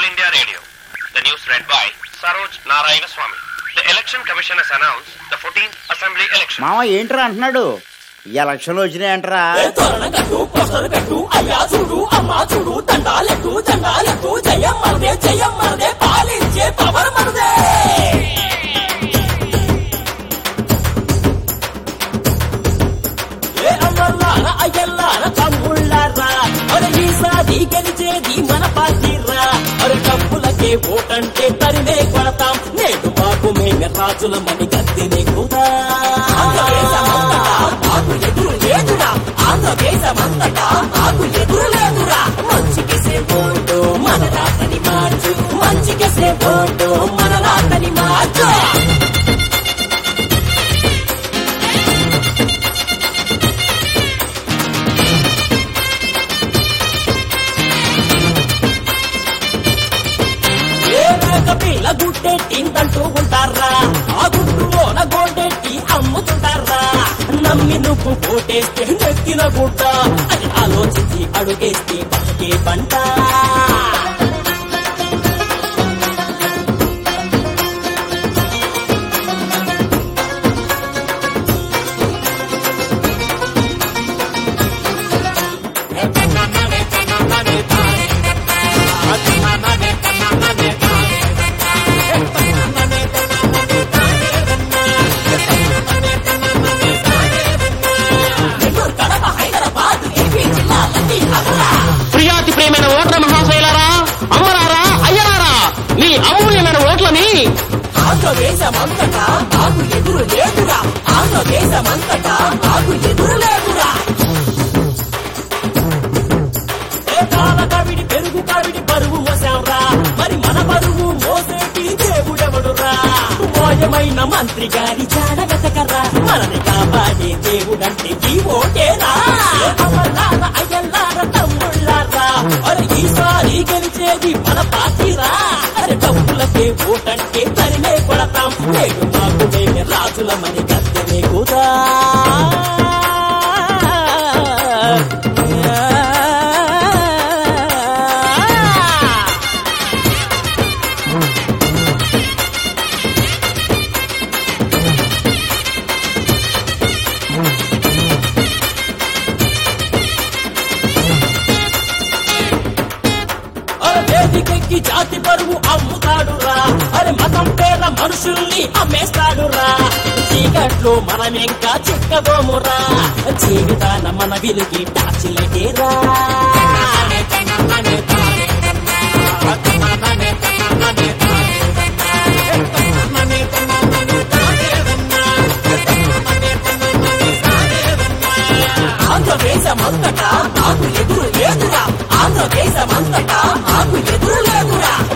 India Radio. The news read by Saroj Narayanaswamy. The Election Commission has announced the 14th Assembly election. మామ ఏంట్రా అంటున్నాడు? ఈ ఎలక్షన్లు వచ్చినాయంటరా? గెలిచేది మన పార్టీరా. అరే డబ్బులకే ఓటంటే తరిమే కొడతాం. నేడు మాకు మేమే రాజులమని గద్దెనే కూడా. మాకు ఎదురు లేదురా, ఆంధ్రదేశమంతటా మాకు ఎదురు లేదురా. మంచికేసే ఓటు మన రాతని మార్చు, మంచికేసే ఓటు మన రాతని మార్చు. పిల్ల గుడ్డెట్టిందంటూ ఉంటారా, ఆ గుడ్డులోన గోడెట్టి అమ్ముతుంటారా. నమ్మి నువ్వు ఓటేస్తే నెక్కిన గుడ్డ, అది ఆలోచించి అడుగేస్తే బతికే పంట. ప్రియాతి ప్రేమైన ఓట్ల మహాశైలరా, అమ్మరారా, అయ్యరారా, మీ అమూల్యమైన ఓట్లని ఆంధ్రదేశమంతటా మాకు ఎదురు లేదురా, ఆంధ్రదేశమంతటా మాకు ఎదురు లేదురా. కాల కవిడి పెరుగు కవిడి బరువు మోసాంరా, మరి మన బరువు మోసేటి దేవుడెవడురా. మోయమైన మంత్రి గారి జానగతకర్రా, మనని కాపాడే దేవుడంటే ఈ ఓటేరా. అమర్లార అయ్యల్లార తమ్ముళ్ళారా, అరే ఈసారి గెలిచేది మన పార్టీరా. అరే డబ్బులకే ఓటంటే తరిమే కొడతాం. నేడు మాకు మేమే రాజులమని గద్దెనే కూడా. వేదికెక్కి జాతి పరువు అమ్ముతాడురా, అరే మతం పేద మనుషుల్ని అమ్మేస్తాడురా. చీకట్లో మనమింకా చిక్కబోమురా, జీవితాన మన విలుగి టార్చిలకేరా. ఆంధ్రదేశమంతటా మాకు ఎదురు లేదురా, ఆంధ్రదేశమంతటా మాకు ఎదురు లేదురా.